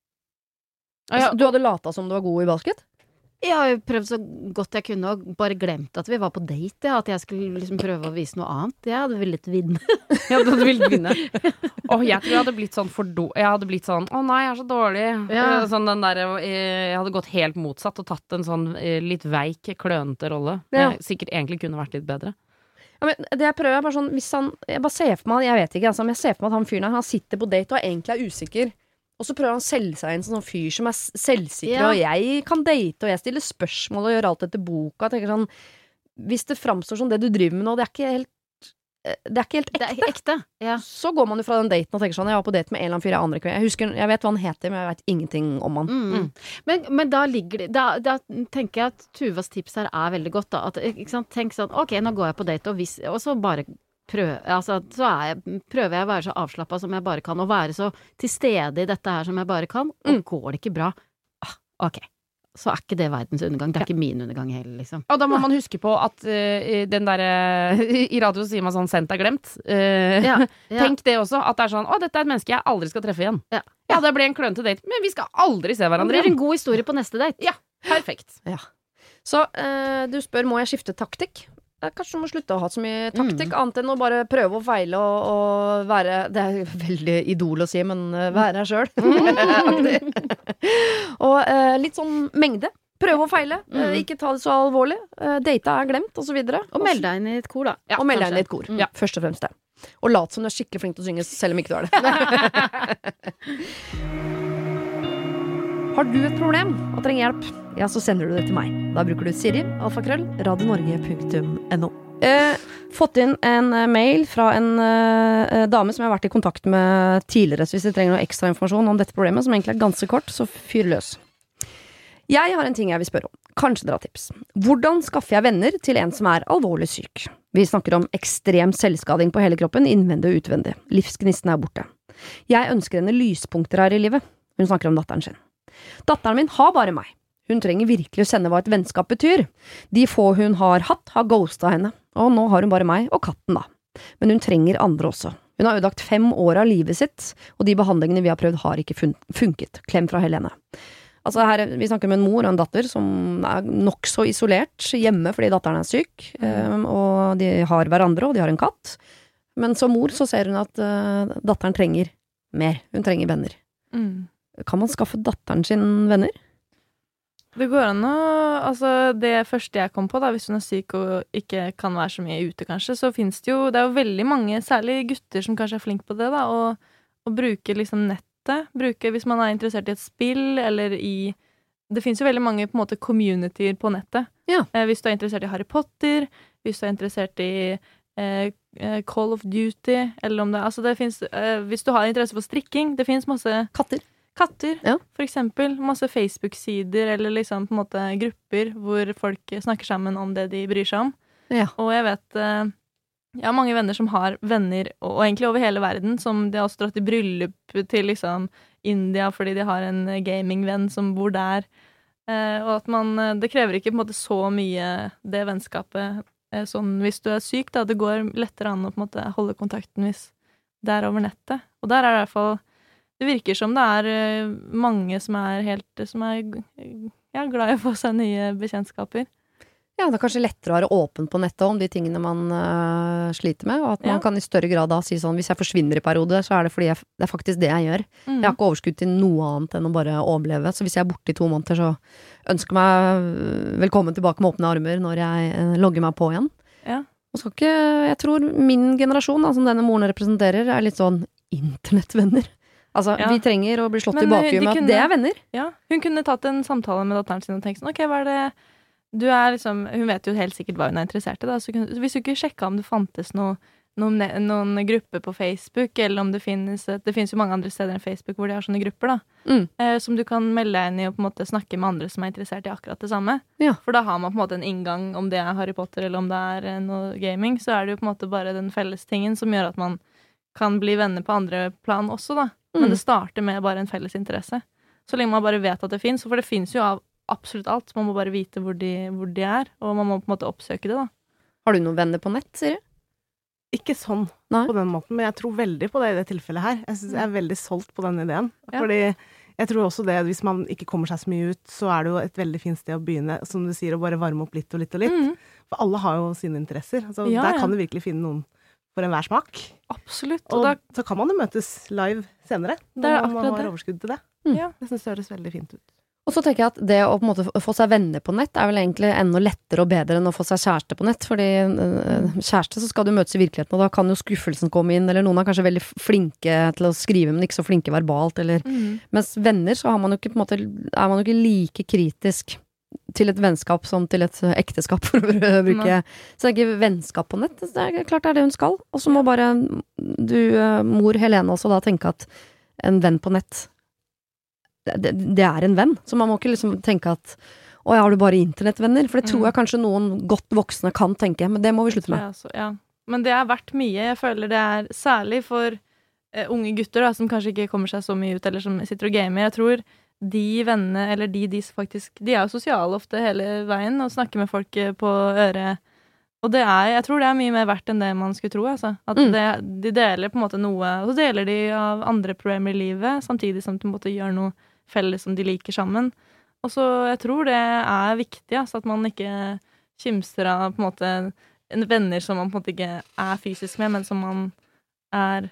Du hadde lata som du var god i basket? Jeg har jo prøvd så godt jeg kunne, og bare glemt at vi var på date, at jeg skulle liksom prøve å vise noe annet. Jeg hadde villet vinne. Jeg tror jeg hadde blitt sånn jeg hadde blitt sånn, å nei, jeg så dårlig. Sånn den der, jeg hadde gått helt motsatt og tatt en sånn litt veik, klønete rolle. Jeg sikkert egentlig kunne vært litt bedre. Men det jeg prøver bare sånn, hvis jeg bare ser for meg, jeg vet ikke, men jeg ser for meg at han fyren her, han sitter på date og egentlig usikker. Og så prøver han å selge seg inn sånn fyr som selvsikker, Ja. og jeg kan date, og jeg stiller spørsmål og gjør alt etter boka. Jeg tenker sånn, hvis det framstår som det du driver med nå, det er ikke helt ekte. Det er ekte, ja. Så går man jo fra den daten og tenker sånn, jeg var på date med en eller annen fyr jeg aner ikke. Jeg vet hva han heter, men jeg vet ingenting om han. Men da ligger det da tenker jeg at Tuvas tips her er veldig godt, da. At, ikke sant? Tenk sånn, ok, nå går jeg på date, og så bare prøver jeg å være så avslappet som jeg bare kan, og være så til stede i dette her som jeg bare kan, og går det ikke bra, ok, så er ikke det verdens undergang. Det er ikke min undergang heller, liksom. Og da må man huske på at den derre I radio sier man sånn 'sendt er glemt'. Tenk det også, at det er sånn 'å, dette er et menneske jeg aldri skal treffe igjen'. Ja, det ble en klønete date, men vi skal aldri se hverandre Det blir igjen. en god historie på neste date. Ja, perfekt. Ja. Så du spør, må jeg skifte taktikk? Kanskje du må slutte å ha så mye taktikk, annet enn å bare prøve å feile og være, det er veldig idol å si, men være her selv. Og litt sånn mengde. Prøve å feile, ikke ta det så alvorlig. Data er glemt, og så videre. Og meld deg inn i et kor, da. Og meld deg inn i et kor, ja, først og fremst det. Og lat som du er skikkelig flink til å synge, selv om ikke du er det. Har du et problem og trenger hjelp, ja, så sender du det til meg. Da bruker du Siri, alfakrøll, radionorge.no. Fått inn en mail fra en dame som jeg har vært i kontakt med tidligere, så hvis du trenger noe ekstra informasjon om dette problemet, som egentlig er ganske kort, så fyr løs. Jeg har en ting jeg vil spørre om. Kanskje dere har tips. Hvordan skaffer jeg venner til en som er alvorlig syk? Vi snakker om ekstrem selvskading på hele kroppen, innvendig og utvendig. Livsgnisten er borte. Jeg ønsker henne lyspunkter her i livet. Hun snakker om datteren sin. Datteren min har bare meg. Hun trenger virkelig å kjenne hva et vennskap betyr. De få hun har hatt, har ghostet henne. Og nå har hun bare meg og katten da. Men hun trenger andre også. Hun har ødelagt 5 år av livet sitt, og de behandlingene vi har prøvd har ikke funket. Klem fra Helene. Altså her, vi snakker med en mor og en datter som er nok så isolert hjemme fordi datteren er syk, og de har hverandre, og de har en katt. Men som mor så ser hun at datteren trenger mer. Hun trenger venner. Kan man skaffe datteren sin venner? Det går an å, altså det første jeg kom på da, hvis hun er syk og ikke kan være så mye ute kanskje, så finnes det jo veldig mange, særlig gutter som kanskje er flink på det da, og bruke liksom nettet, hvis man er interessert i et spill, eller det finnes jo veldig mange på en måte communityer på nettet. Ja. Hvis du er interessert i Harry Potter, hvis du er interessert i Call of Duty, eller om det, altså det finnes, hvis du har interesse for strikking, det finnes masse Katter, ja. For eksempel. Masse Facebook-sider, eller liksom på en måte grupper hvor folk snakker sammen om det de bryr seg om. Ja. Og jeg vet, jeg har mange venner som har venner, og egentlig over hele verden, som de har også dratt i bryllup til liksom India, fordi de har en gamingvenn som bor der. Og at det krever ikke på en måte så mye det vennskapet, sånn hvis du er syk da, det går lettere an å på en måte holde kontakten hvis det er over nettet. Og der er det i hvert fall, det virker som det er mange som er glad i å få seg nye bekjentskaper. Ja, det er kanskje lettere å være åpen på nettet om de tingene man sliter med, og at man kan i større grad da si sånn, hvis jeg forsvinner i periode, så er det fordi det er faktisk det jeg gjør. Jeg har ikke overskudd til noe annet enn å bare overleve, så hvis jeg er borte i 2 måneder, så ønsker meg velkommen tilbake med åpne armer når jeg logger meg på igjen. Ja. Og skal ikke, jeg tror min generasjon, som denne moren representerer, er litt sånn internettvenner. Altså, vi trenger å bli slått i bakhuet med at det er venner. Ja, hun kunne tatt en samtale med datteren sin og tenkt sånn, ok, hva er det du er liksom, hun vet jo helt sikkert hva hun er interessert i da, så hvis du ikke sjekket om det fantes noen grupper på Facebook, eller om det finnes jo mange andre steder enn Facebook hvor de har sånne grupper da, som du kan melde deg inn i og på en måte snakke med andre som er interessert i akkurat det samme. Ja. For da har man på en måte en inngang, om det er Harry Potter eller om det er noe gaming, så er det jo på en måte bare den felles tingen som gjør at man kan bli venner på andre plan også da. Men det starter med bare en felles interesse. Så lenge man bare vet at det finnes, for det finnes jo av absolutt alt. Man må bare vite hvor de er, og man må på en måte oppsøke det da. Har du noen venner på nett, Siri? Ikke sånn på den måten, men jeg tror veldig på det i det tilfellet her. Jeg synes jeg er veldig solgt på den ideen. Ja. Fordi jeg tror også det, hvis man ikke kommer seg så mye ut, så er det jo et veldig fint sted å begynne, som du sier, å bare varme opp litt og litt og litt. For alle har jo sine interesser. Altså, der kan du virkelig finne noen for enhver smak. Absolutt. Og så kan man jo møtes live senere, når man har overskudd til det. Ja, jeg synes det høres veldig fint ut. Og så tenker jeg at det å på en måte få seg venner på nett vel egentlig enda lettere og bedre enn å få seg kjæreste på nett, fordi kjæreste så skal du møtes i virkeligheten, og da kan jo skuffelsen komme inn, eller noen kanskje veldig flinke til å skrive, men ikke så flinke verbalt, eller mens venner så har man jo ikke på en måte, man jo ikke like kritisk til et vennskap som til et ekteskap, for å bruke. Så det vennskap på nett, det klart det hun skal, og så må bare mor Helene også da tenke at en venn på nett det en venn, så man må ikke liksom tenke at har du bare internettvenner? For det tror jeg kanskje noen godt voksne kan tenke, men det må vi slutte med. Ja. Men det vært mye, jeg føler det særlig for unge gutter da, som kanskje ikke kommer seg så mye ut, eller som sitter og gamer. Jeg tror de vennene, eller de faktisk, de jo sosiale ofte hele veien, og snakker med folk på øret. Og jeg tror det mye mer verdt enn det man skulle tro, altså. At de deler på en måte noe, og så deler de av andre problemer i livet, samtidig som de på en måte gjør noe felles som de liker sammen. Og så jeg tror det viktig, altså, at man ikke kimser av på en måte venner som man på en måte ikke fysisk med, men som man er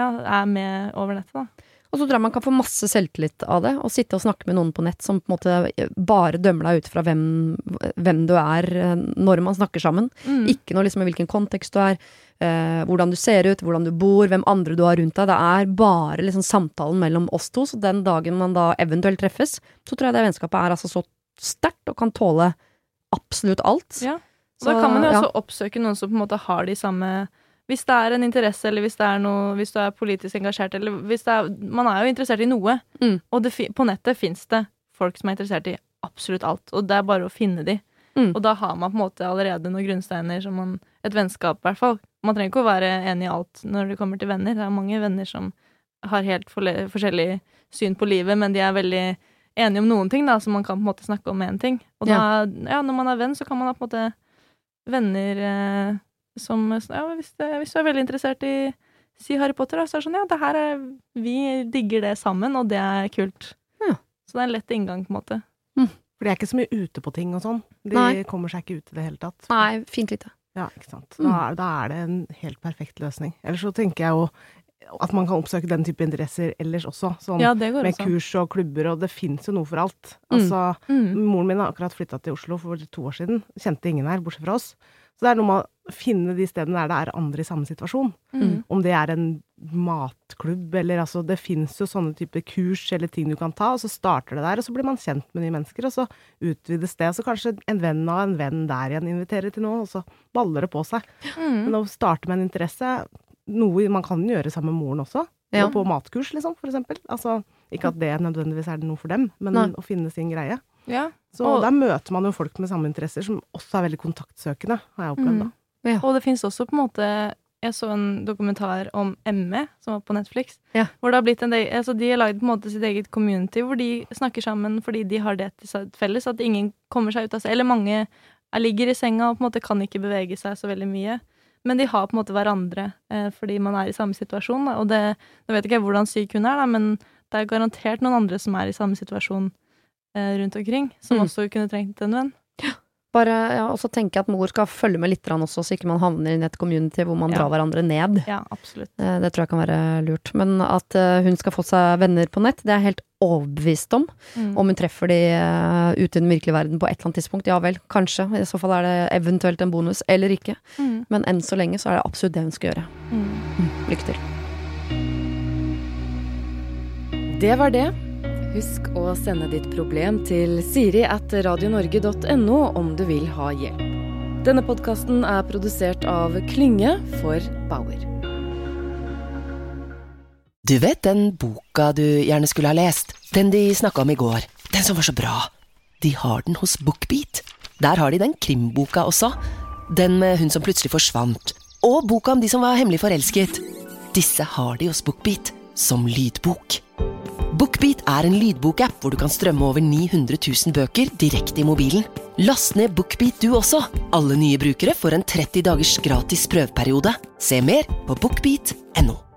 med over nettet da. Og så tror jeg man kan få masse selvtillit av det, og sitte og snakke med noen på nett som på en måte bare dømmer deg ut fra hvem du når man snakker sammen. Ikke noe liksom i hvilken kontekst du hvordan du ser ut, hvordan du bor, hvem andre du har rundt deg. Det bare liksom samtalen mellom oss to, så den dagen man da eventuelt treffes, så tror jeg det vennskapet altså så sterkt og kan tåle absolutt alt. Ja, og da kan man jo også oppsøke noen som på en måte har de samme. Hvis det en interesse, eller hvis det noe, hvis du politisk engasjert, eller hvis man jo interessert i noe, og på nettet finnes det folk som interessert i absolutt alt, og det bare å finne de. Og da har man på en måte allerede noen grunnsteiner som et vennskap i hvert fall. Man trenger ikke å være enig i alt når det kommer til venner. Det mange venner som har helt forskjellig syn på livet, men de veldig enige om noen ting da, som man kan på en måte snakke om en ting. Og da, når man venn, så kan man ha på en måte venner som, hvis du veldig interessert i si Harry Potter, da, så sånn, det her vi digger det sammen, og det kult. Ja. Så det en lett inngang på en måte. For de ikke så mye ute på ting og sånn. De kommer seg ikke ut i det hele tatt. Nei, fint lite. Ja, ikke sant. Da det en helt perfekt løsning. Ellers så tenker jeg jo at man kan oppsøke den type interesser ellers også. Sånn med også. Kurs og klubber, og det finnes jo noe for alt. Altså, moren min har akkurat flyttet til Oslo for 2 år siden. Kjente ingen her, bortsett fra oss. Så det noe med å finne de stedene der det andre i samme situasjon. Om det en matklubb, eller altså, det finnes jo sånne type kurs eller ting du kan ta, og så starter det der, og så blir man kjent med nye mennesker, og så utvides det, og så kanskje en venn av en venn der igjen inviterer til noe, og så baller det på seg. Men å starte med en interesse, noe man kan gjøre sammen med moren også, og på matkurs liksom, for eksempel. Altså, ikke at det nødvendigvis noe for dem, men å finne sin greie. Ja. Så der møter man jo folk med samme interesser som også veldig kontaktsøkende, har jeg opplevd da. Ja. Og det finnes også på en måte, jeg så en dokumentar om ME som var på Netflix, hvor det har blitt de har laget på en måte sitt eget community, hvor de snakker sammen fordi de har det til felles, at ingen kommer seg ut av seg, eller mange ligger i senga og på en måte kan ikke bevege seg så veldig mye, men de har på en måte hverandre, fordi man i samme situasjon, da. Og det, nå vet ikke jeg hvordan syk hun da, men det garantert noen andre som i samme situasjon rundt omkring, som også kunne trengt en venn. Bare, og så tenker jeg at mor skal følge med litt også, så ikke man havner i et community hvor man drar hverandre ned. Ja, absolutt. Det tror jeg kan være lurt. Men at hun skal få seg venner på nett, det jeg helt overbevist om. Om hun treffer de ute i den virkelige verden på et eller annet tidspunkt, ja vel, kanskje. I så fall det eventuelt en bonus, eller ikke. Men enn så lenge så det absolutt det hun skal gjøre. Lykke til. Det var det. Husk å sende ditt problem til siri@radionorge.no om du vil ha hjelp. Denne podcasten produsert av Klynge for Bauer. Du vet den boka du gjerne skulle ha lest? Den de snakket om i går. Den som var så bra. De har den hos BookBeat. Der har de den krimboka også. Den med hun som plutselig forsvant. Og boka om de som var hemmelig forelsket. Disse har de hos BookBeat som lydbok. BookBeat en lydbokapp hvor du kan strømme over 900 000 bøker direkte i mobilen. Last ned BookBeat du også. Alle nye brukere får en 30 dagers gratis prøveperiode. Se mer på bookbeat.no.